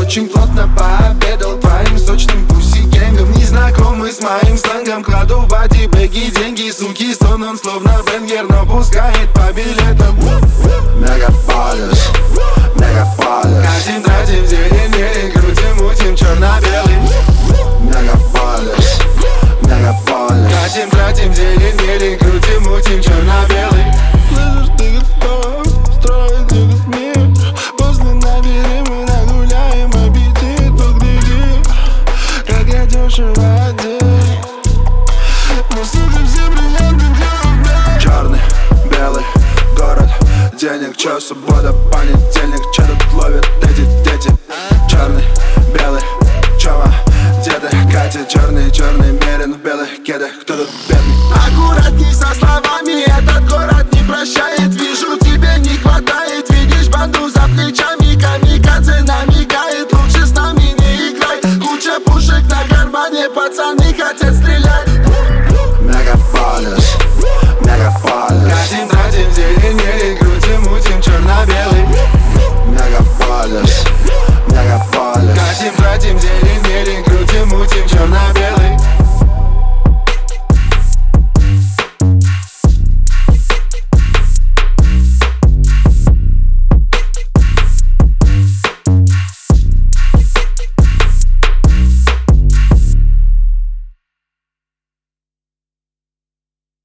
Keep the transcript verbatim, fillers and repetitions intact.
очень плотно пообедал твоим сочным пуси-генгом. Незнакомый с моим сленгом, кладу в боди-бэги деньги. Суки, сон он словно бенгер, но пускает по билетам. Мегаполис, мегаполис. Катим, тратим, зелень, зелень, крутим, мутим, черно-белый. Мегаполис, мегаполис. Катим, тратим, зелень, зелень, крутим, мутим, черно-белый. Слышишь, ты готов строить этот мир? После набери, мы нагуляем аппетит. Погляди, как я дешево одет. Но сука, все бриллианты в черный, белый город, денег, чё, суббота, понедельник. Чё тут ловят эти дети? Черный, белый, чё, деды, Катя, черный, черный мерин в белых кедах. Кто тут белый?